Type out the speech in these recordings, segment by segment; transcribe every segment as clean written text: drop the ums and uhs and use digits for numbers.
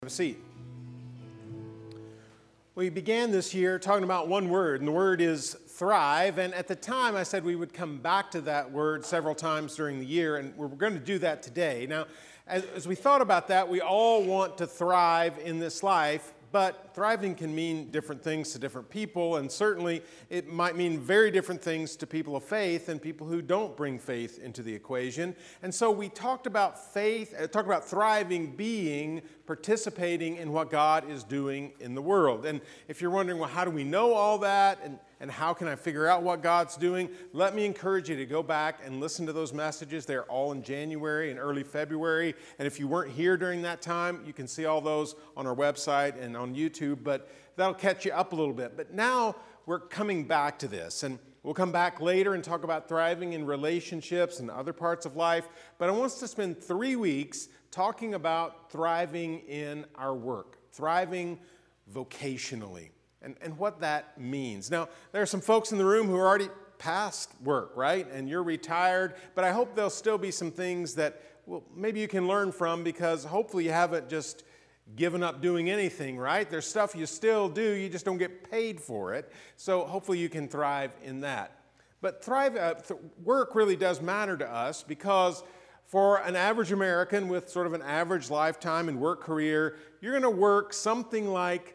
Have a seat. We began this year talking about one word, and the word is thrive. And at the time, I said we would come back to that word several times during the year, and we're going to do that today. Now, as we thought about that, we all want to thrive in this life, but thriving can mean different things to different people, and certainly it might mean very different things to people of faith and people who don't bring faith into the equation. And so we talked about thriving being participating in what God is doing in the world. And if you're wondering, well, how do we know all that, and how can I figure out what God's doing? Let me encourage you to go back and listen to those messages. They're all in January and early February. And if you weren't here during that time, you can see all those on our website and on YouTube, but that'll catch you up a little bit. But now we're coming back to this, and we'll come back later and talk about thriving in relationships and other parts of life. But I want us to spend 3 weeks talking about thriving in our work, thriving vocationally, and what that means. Now, there are some folks in the room who are already past work, right? And you're retired, but I hope there'll still be some things that, well, maybe you can learn from, because hopefully you haven't just given up doing anything, right? There's stuff you still do, you just don't get paid for it. So hopefully you can thrive in that. But work really does matter to us, because for an average American with sort of an average lifetime and work career, you're going to work something like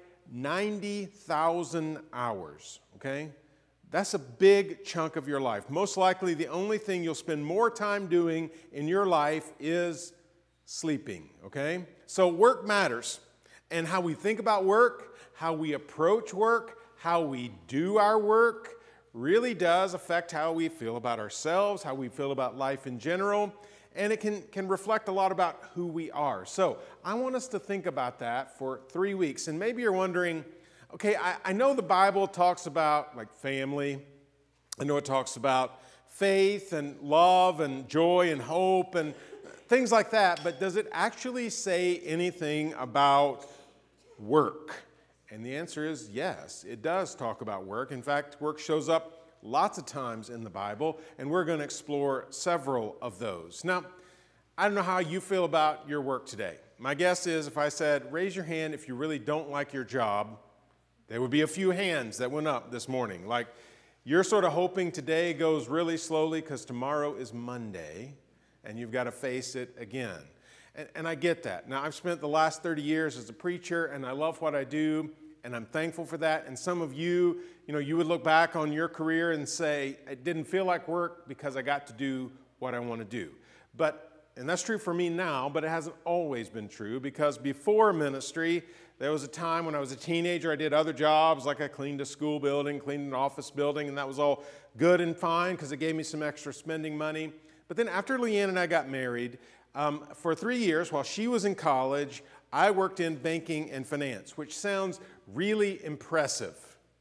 90,000 hours, okay? That's a big chunk of your life. Most likely the only thing you'll spend more time doing in your life is sleeping, okay? So work matters. And how we think about work, how we approach work, how we do our work really does affect how we feel about ourselves, how we feel about life in general, and it can reflect a lot about who we are. So I want us to think about that for 3 weeks. And maybe you're wondering, okay, I know the Bible talks about like family. I know it talks about faith and love and joy and hope and things like that, but does it actually say anything about work? And the answer is yes, it does talk about work. In fact, work shows up lots of times in the Bible, and we're going to explore several of those. Now, I don't know how you feel about your work today. My guess is if I said, raise your hand if you really don't like your job, there would be a few hands that went up this morning. Like, you're sort of hoping today goes really slowly because tomorrow is Monday, and you've got to face it again. And I get that. Now, I've spent the last 30 years as a preacher, and I love what I do, and I'm thankful for that. And some of you, you would look back on your career and say, it didn't feel like work because I got to do what I want to do. And that's true for me now, but it hasn't always been true, because before ministry, there was a time when I was a teenager, I did other jobs, like I cleaned a school building, cleaned an office building, and that was all good and fine because it gave me some extra spending money. But then after Leanne and I got married, for 3 years while she was in college, I worked in banking and finance, which sounds really impressive.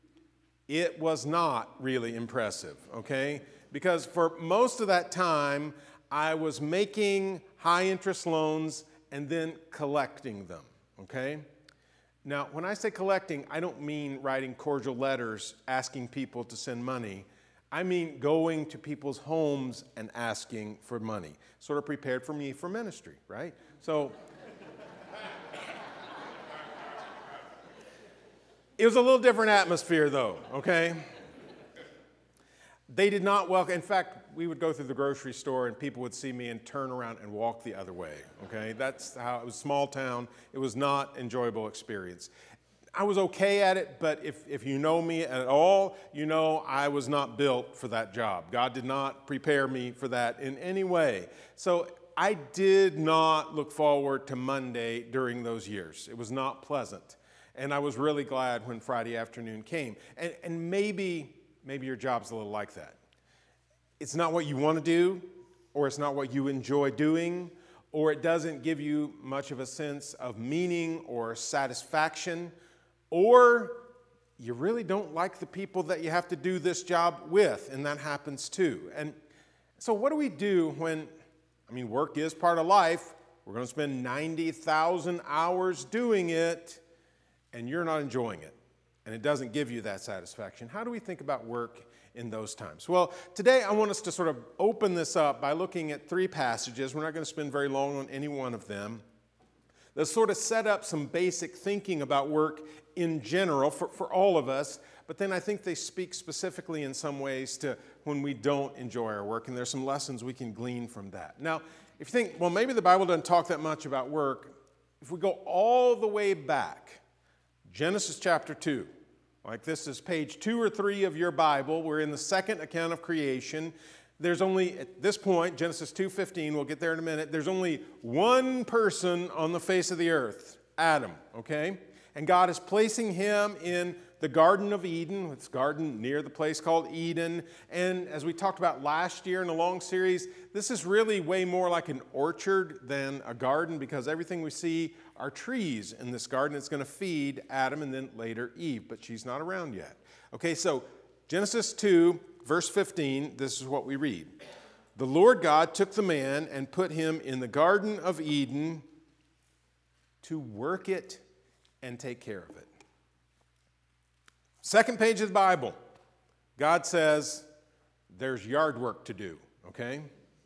It was not really impressive, okay? Because for most of that time, I was making high-interest loans and then collecting them, okay? Now, when I say collecting, I don't mean writing cordial letters asking people to send money. I mean going to people's homes and asking for money. Sort of prepared for me for ministry, right? So it was a little different atmosphere, though, okay? They did not welcome. In fact, we would go through the grocery store and people would see me and turn around and walk the other way, okay? That's how it was. Small town. It was not an enjoyable experience. I was okay at it, but if you know me at all, you know I was not built for that job. God did not prepare me for that in any way. So I did not look forward to Monday during those years. It was not pleasant. And I was really glad when Friday afternoon came. And maybe your job's a little like that. It's not what you want to do, or it's not what you enjoy doing, or it doesn't give you much of a sense of meaning or satisfaction, or you really don't like the people that you have to do this job with, and that happens too. And so what do we do when, work is part of life. We're going to spend 90,000 hours doing it, and you're not enjoying it, and it doesn't give you that satisfaction. How do we think about work in those times? Well, today I want us to sort of open this up by looking at 3 passages. We're not going to spend very long on any one of them. that sort of set up some basic thinking about work in general for all of us. But then I think they speak specifically in some ways to when we don't enjoy our work, and there's some lessons we can glean from that. Now, if you think, well, maybe the Bible doesn't talk that much about work, if we go all the way back, Genesis chapter 2, like this is page 2 or 3 of your Bible, we're in the second account of creation. There's only, at this point, Genesis 2:15, we'll get there in a minute, there's only one person on the face of the earth, Adam, okay? And God is placing him in the Garden of Eden. It's a garden near the place called Eden. And as we talked about last year in a long series, this is really way more like an orchard than a garden, because everything we see are trees in this garden. It's going to feed Adam and then later Eve, but she's not around yet. Okay, so Genesis 2, verse 15, this is what we read. The Lord God took the man and put him in the Garden of Eden to work it and take care of it. Second page of the Bible, God says there's yard work to do, okay?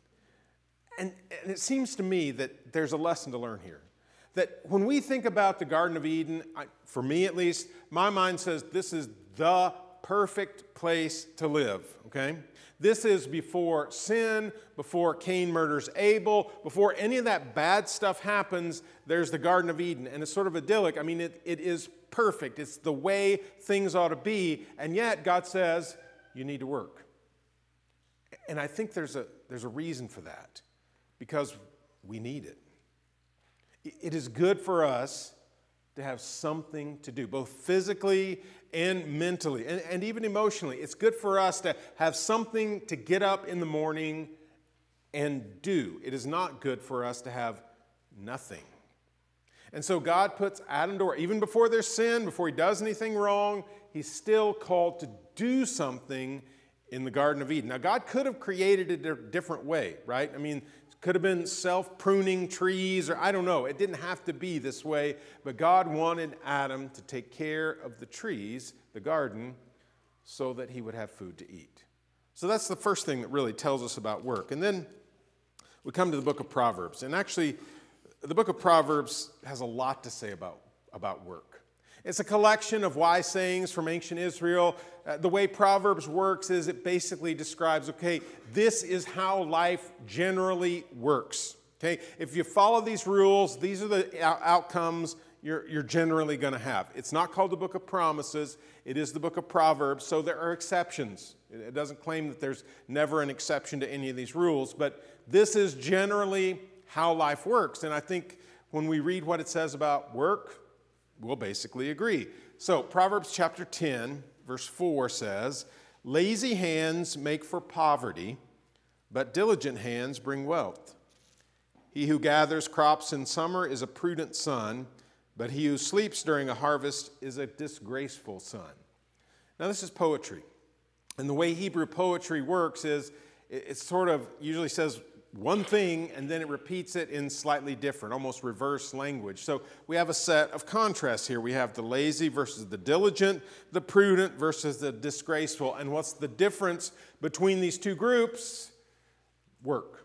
And it seems to me that there's a lesson to learn here. That when we think about the Garden of Eden, for me at least, my mind says this is the perfect place to live, okay? This is before sin, before Cain murders Abel, before any of that bad stuff happens, there's the Garden of Eden. And it's sort of idyllic. I mean, it is perfect. It's the way things ought to be. And yet, God says, you need to work. And I think there's a reason for that. Because we need it. It is good for us to have something to do, both physically and mentally, and even emotionally. It's good for us to have something to get up in the morning and do. It is not good for us to have nothing. And so God puts Adam to work. Even before there's sin, before he does anything wrong, he's still called to do something in the Garden of Eden. Now, God could have created it a different way, right? I mean, it could have been self-pruning trees, or I don't know. It didn't have to be this way, but God wanted Adam to take care of the trees, the garden, so that he would have food to eat. So that's the first thing that really tells us about work. And then we come to the book of Proverbs. And actually, the book of Proverbs has a lot to say about work. It's a collection of wise sayings from ancient Israel. The way Proverbs works is it basically describes, okay, this is how life generally works. Okay, if you follow these rules, these are the outcomes you're generally going to have. It's not called the book of promises. It is the book of Proverbs, so there are exceptions. It doesn't claim that there's never an exception to any of these rules, but this is generally how life works. And I think when we read what it says about work, we'll basically agree. So Proverbs chapter 10, verse 4 says, lazy hands make for poverty, but diligent hands bring wealth. He who gathers crops in summer is a prudent son, but he who sleeps during a harvest is a disgraceful son. Now this is poetry. And the way Hebrew poetry works is it sort of usually says one thing and then it repeats it in slightly different, almost reverse language. So we have a set of contrasts here. We have the lazy versus the diligent, the prudent versus the disgraceful. And what's the difference between these two groups? Work.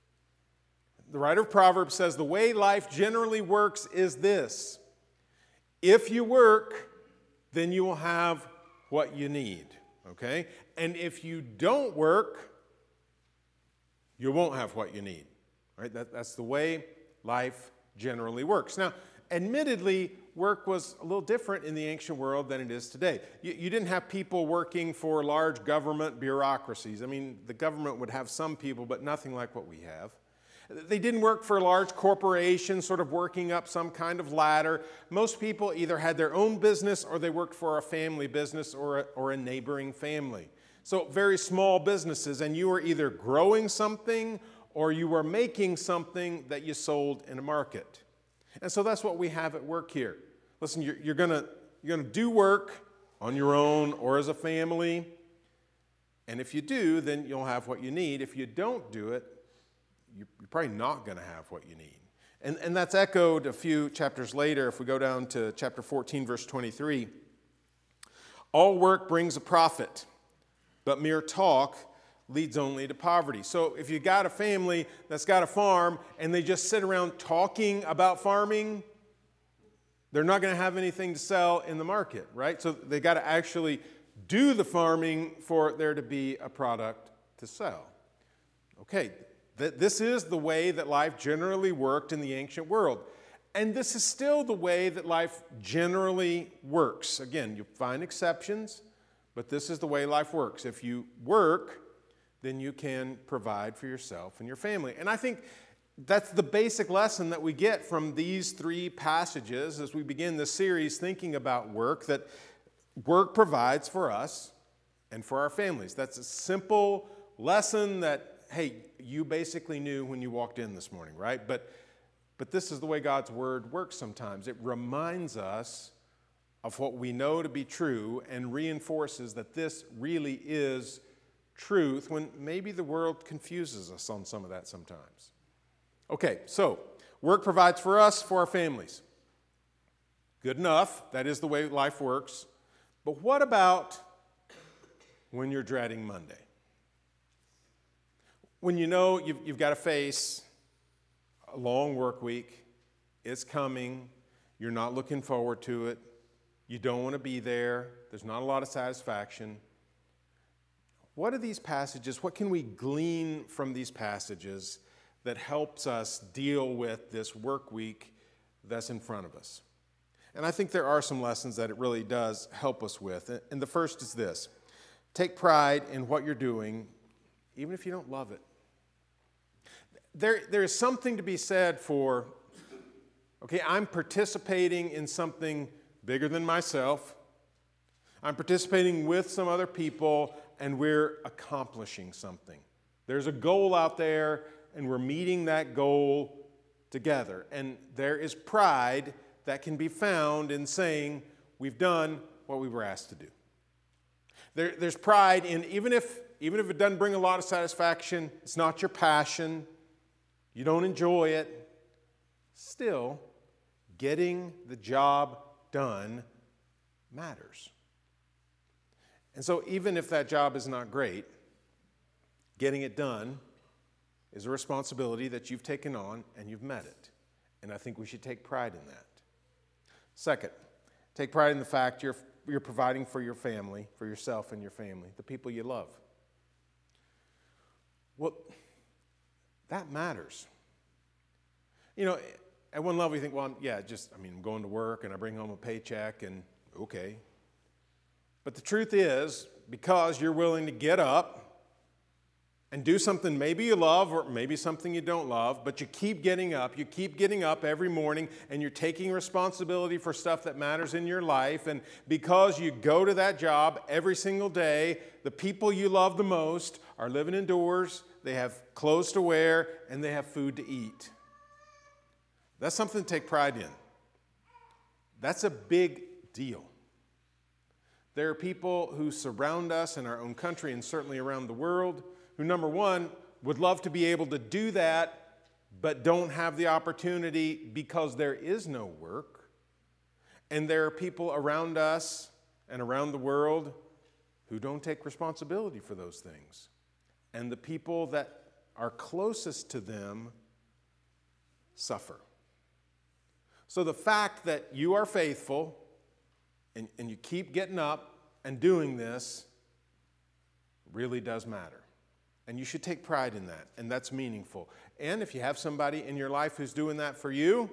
The writer of Proverbs says the way life generally works is this. If you work, then you will have what you need, okay? And if you don't work, you won't have what you need, right? That's the way life generally works. Now, admittedly, work was a little different in the ancient world than it is today. You didn't have people working for large government bureaucracies. I mean, the government would have some people, but nothing like what we have. They didn't work for large corporations, sort of working up some kind of ladder. Most people either had their own business or they worked for a family business or a neighboring family. So very small businesses, and you were either growing something or you were making something that you sold in a market. And so that's what we have at work here. Listen, you're gonna do work on your own or as a family, and if you do, then you'll have what you need. If you don't do it, you're probably not going to have what you need. And that's echoed a few chapters later. If we go down to chapter 14, verse 23, all work brings a profit, but mere talk leads only to poverty. So if you got a family that's got a farm and they just sit around talking about farming, they're not going to have anything to sell in the market, right? So they got to actually do the farming for there to be a product to sell. Okay, this is the way that life generally worked in the ancient world. And this is still the way that life generally works. Again, you find exceptions, but this is the way life works. If you work, then you can provide for yourself and your family. And I think that's the basic lesson that we get from these three passages as we begin this series thinking about work, that work provides for us and for our families. That's a simple lesson that, hey, you basically knew when you walked in this morning, right? But this is the way God's Word works sometimes. It reminds us of what we know to be true and reinforces that this really is truth when maybe the world confuses us on some of that sometimes. Okay, so work provides for us, for our families. Good enough. That is the way life works. But what about when you're dreading Monday? When you know you've got to face a long work week, it's coming, you're not looking forward to it, you don't want to be there, there's not a lot of satisfaction. What are these passages, what can we glean from these passages that helps us deal with this work week that's in front of us? And I think there are some lessons that it really does help us with. And the first is this: take pride in what you're doing, even if you don't love it. There is something to be said for, okay, I'm participating in something bigger than myself. I'm participating with some other people, and we're accomplishing something. There's a goal out there, and we're meeting that goal together. And there is pride that can be found in saying we've done what we were asked to do. There's pride in, even if it doesn't bring a lot of satisfaction, it's not your passion, you don't enjoy it, still, getting the job done matters. And so even if that job is not great, getting it done is a responsibility that you've taken on and you've met it. And I think we should take pride in that. Second, take pride in the fact you're providing for your family, for yourself and your family, the people you love. Well, that matters. You know, at one level you think, well, I'm going to work and I bring home a paycheck and okay. But the truth is, because you're willing to get up and do something maybe you love or maybe something you don't love, but you keep getting up every morning, and you're taking responsibility for stuff that matters in your life, and because you go to that job every single day, the people you love the most are living indoors, they have clothes to wear, and they have food to eat. That's something to take pride in. That's a big deal. There are people who surround us in our own country and certainly around the world who, number one, would love to be able to do that, but don't have the opportunity because there is no work. And there are people around us and around the world who don't take responsibility for those things. And the people that are closest to them suffer. So the fact that you are faithful and you keep getting up and doing this really does matter. And you should take pride in that, and that's meaningful. And if you have somebody in your life who's doing that for you,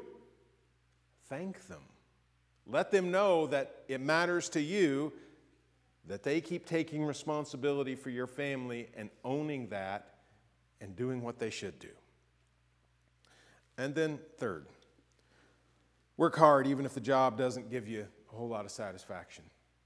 thank them. Let them know that it matters to you, that they keep taking responsibility for your family and owning that and doing what they should do. And then third, work hard even if the job doesn't give you a whole lot of satisfaction.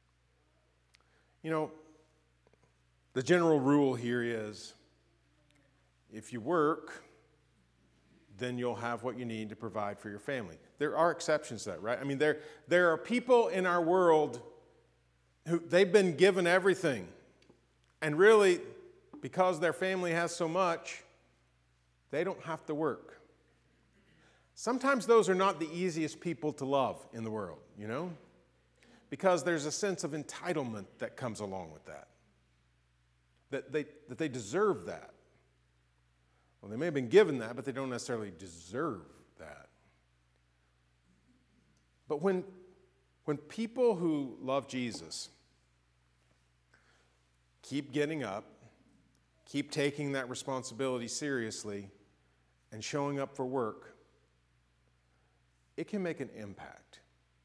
You know, the general rule here is if you work, then you'll have what you need to provide for your family. There are exceptions to that, right? I mean, there are people in our world who they've been given everything, and really, because their family has so much, they don't have to work. Sometimes those are not the easiest people to love in the world, you know? Because there's a sense of entitlement that comes along with that. That they deserve that. Well, they may have been given that, but they don't necessarily deserve that. But when people who love Jesus keep getting up, keep taking that responsibility seriously, and showing up for work, it can make an impact.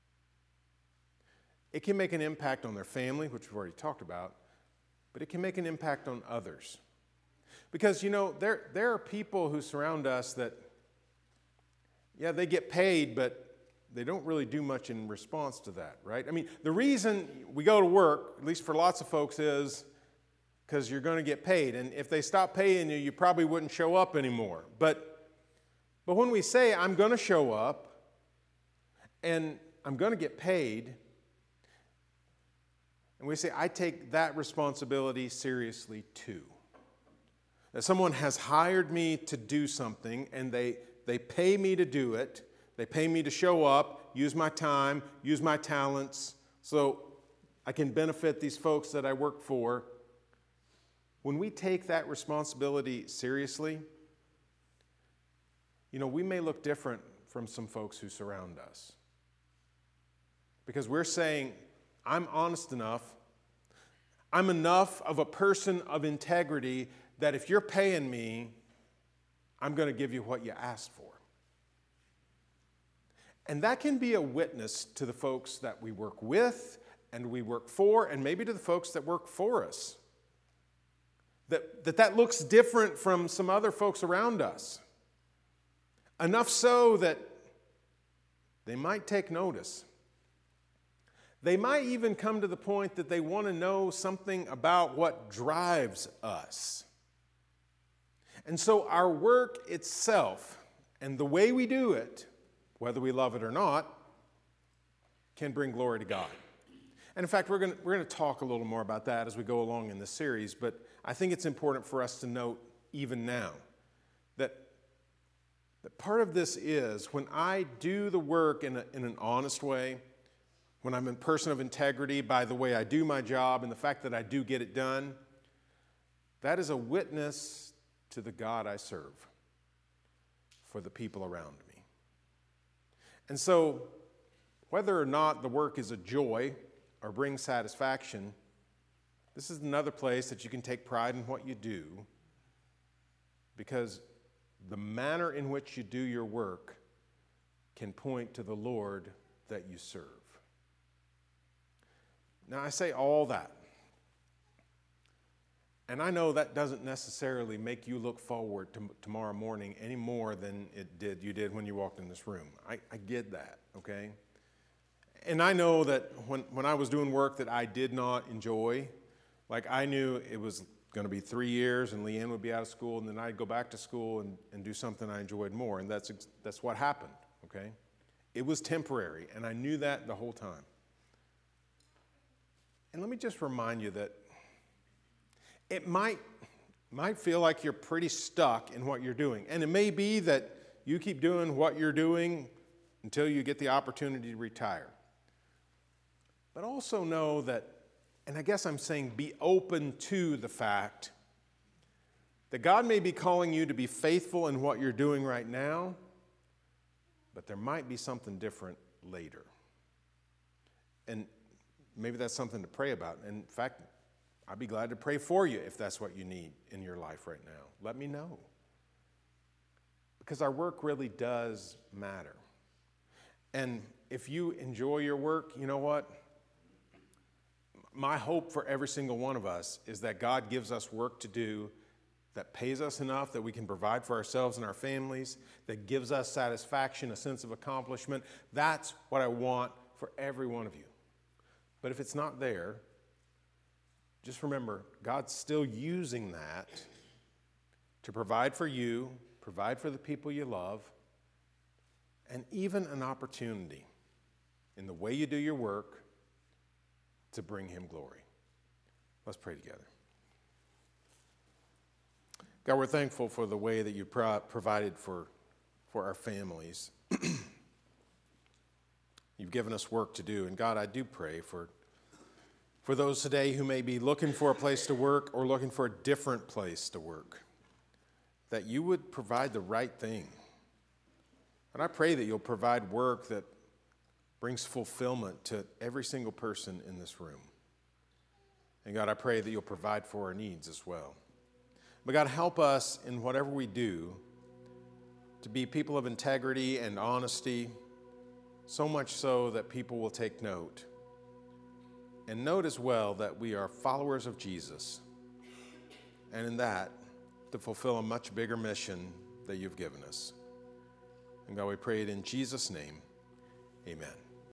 It can make an impact on their family, which we've already talked about, but it can make an impact on others. Because, there are people who surround us that, yeah, they get paid, but they don't really do much in response to that, right? I mean, the reason we go to work, at least for lots of folks, is because you're going to get paid. And if they stop paying you, you probably wouldn't show up anymore. But when we say, I'm going to show up and I'm going to get paid, and we say, I take that responsibility seriously too. That someone has hired me to do something and they pay me to do it. They pay me to show up, use my time, use my talents, so I can benefit these folks that I work for. When we take that responsibility seriously, we may look different from some folks who surround us. Because we're saying, I'm honest enough, I'm enough of a person of integrity that if you're paying me, I'm going to give you what you asked for. And that can be a witness to the folks that we work with and we work for, and maybe to the folks that work for us. That looks different from some other folks around us. Enough so that they might take notice. They might even come to the point that they want to know something about what drives us. And so our work itself and the way we do it, whether we love it or not, can bring glory to God. And in fact, we're going to talk a little more about that as we go along in this series, but I think it's important for us to note even now that part of this is when I do the work in an honest way, when I'm a person of integrity by the way I do my job and the fact that I do get it done, that is a witness to the God I serve for the people around me. And so, whether or not the work is a joy or brings satisfaction, this is another place that you can take pride in what you do, because the manner in which you do your work can point to the Lord that you serve. Now, I say all that, and I know that doesn't necessarily make you look forward to tomorrow morning any more than you did when you walked in this room. I get that, okay? And I know that when I was doing work that I did not enjoy, like I knew it was going to be 3 years and Leanne would be out of school, and then I'd go back to school and do something I enjoyed more, and that's what happened, okay? It was temporary, and I knew that the whole time. And let me just remind you that it might feel like you're pretty stuck in what you're doing. And it may be that you keep doing what you're doing until you get the opportunity to retire. But also know that, and I guess I'm saying be open to the fact that God may be calling you to be faithful in what you're doing right now, but there might be something different later. And maybe that's something to pray about. And in fact, I'd be glad to pray for you if that's what you need in your life right now. Let me know. Because our work really does matter. And if you enjoy your work, you know what? My hope for every single one of us is that God gives us work to do that pays us enough that we can provide for ourselves and our families, that gives us satisfaction, a sense of accomplishment. That's what I want for every one of you. But if it's not there, just remember, God's still using that to provide for you, provide for the people you love, and even an opportunity in the way you do your work to bring Him glory. Let's pray together. God, we're thankful for the way that you provided for our families. You've given us work to do. And God, I do pray for those today who may be looking for a place to work or looking for a different place to work, that you would provide the right thing. And I pray that you'll provide work that brings fulfillment to every single person in this room. And God, I pray that you'll provide for our needs as well. But God, help us in whatever we do to be people of integrity and honesty, so much so that people will take note. And note as well that we are followers of Jesus, and in that, to fulfill a much bigger mission that you've given us. And God, we pray it in Jesus' name. Amen.